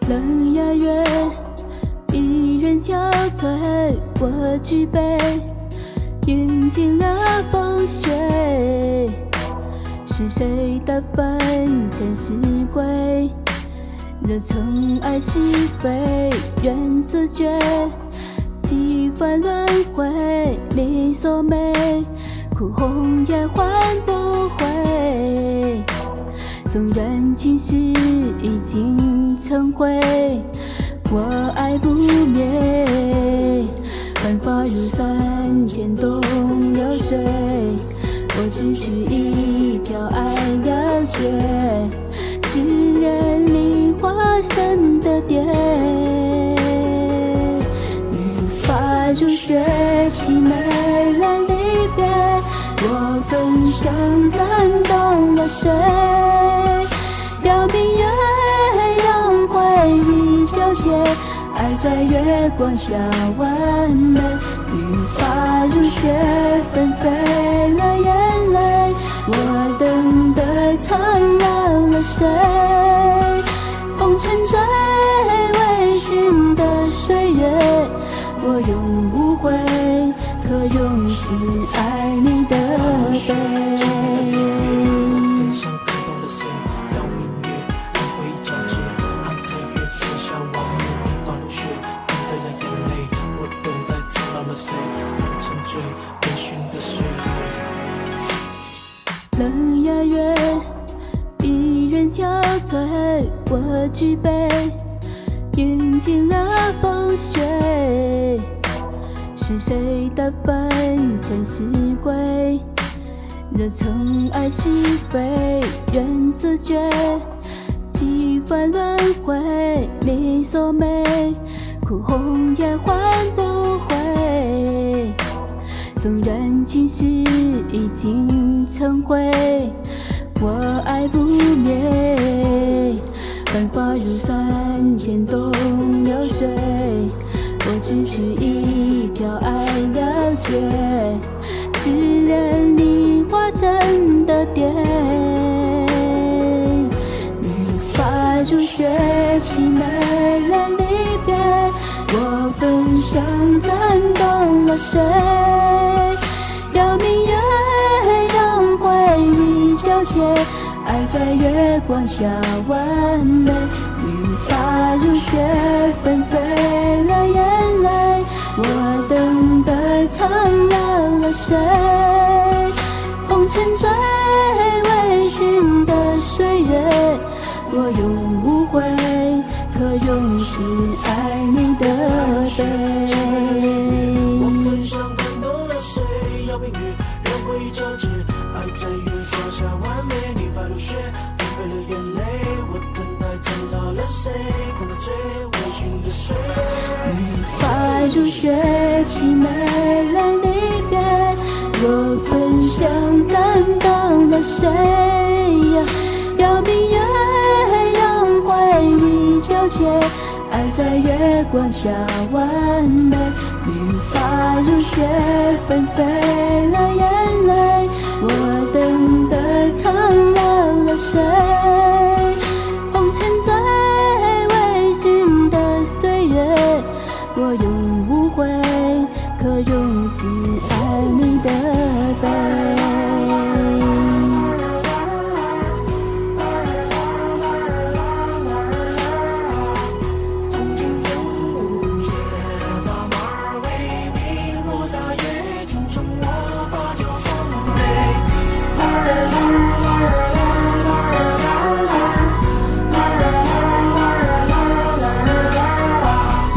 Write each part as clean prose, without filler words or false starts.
冷雅月，一人憔悴，我举杯，饮尽了风雪。是谁的坟前是归？惹尘埃是非，愿自觉。几番轮回，你所美，哭红也换不回。纵然情史已经成灰，我爱不灭。万法如山，牵动流水，我只取一瓢爱了解，只恋你化身的蝶。你发如雪，凄美了离别，我分享感动了谁？邀明月，让回忆纠结，爱在月光下完美。你发如雪，纷飞了眼泪，我等待苍老了谁？红尘最微醺的岁月，我永无悔，可永是爱你的悲。冷雅月，一人憔悴，我举杯，饮尽了风雪。是谁的坟前是归？惹尘埃是非，愿自觉。几番轮回，你所美，哭红也换不回。纵然情史已经成灰，我爱不灭。万法如山，牵动流水，我只取一瓢爱了解，只恋你化身的蝶。你发如雪，凄美了离别，我分享感动了谁？邀明月，让回忆纠结，爱在月光下完美。你发如雪，纷飞了眼泪，我等待苍老了谁？红尘最微醺的岁月，我永无悔，可永是爱你的悲。 我分享感动了谁？邀明月，让回忆交织，爱在月光下完美。你发如雪，纷飞了眼泪，我等待苍老了谁？空的最微醺的岁月。 你发如雪，凄美了离别，我分享感动了谁？邀明月，让回忆纠结，爱在月光下完美。你发如雪，纷飞了眼泪，我等待苍老了谁？红尘最微醺的岁月，我永无悔，可永是爱你的悲。 憧憬烟雾间，大马儿为你落下夜，今生我把酒奉陪。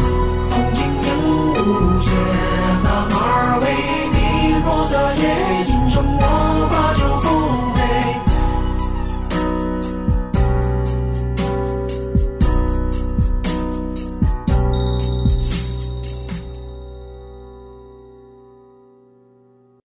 憧憬烟雾间，大马儿为你落下夜。